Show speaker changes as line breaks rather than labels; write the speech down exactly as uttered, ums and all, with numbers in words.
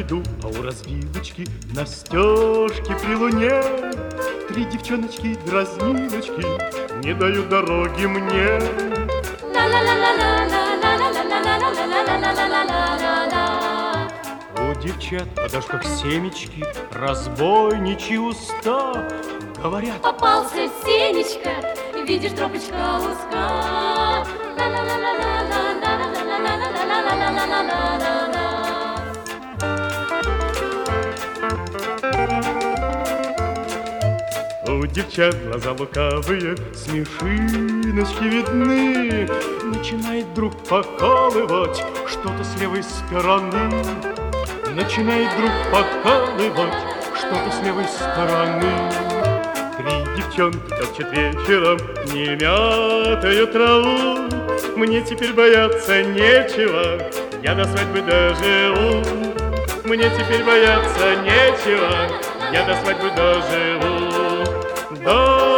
иду, а у развилочки на стежке при луне три девчоночки-дразнилочки не дают дороги мне. У девчат на дошках семечки, разбойничьи уста, говорят:
попался Сенечка, видишь, тропочка узка.
У девчат глаза лукавые, смешиночки видны. Начинает вдруг покалывать что-то с левой стороны. Начинает вдруг покалывать что-то с левой стороны. Три девчонки точат вечером немятую траву. Мне теперь бояться нечего, я до свадьбы доживу. Мне теперь бояться нечего, я до свадьбы доживу. До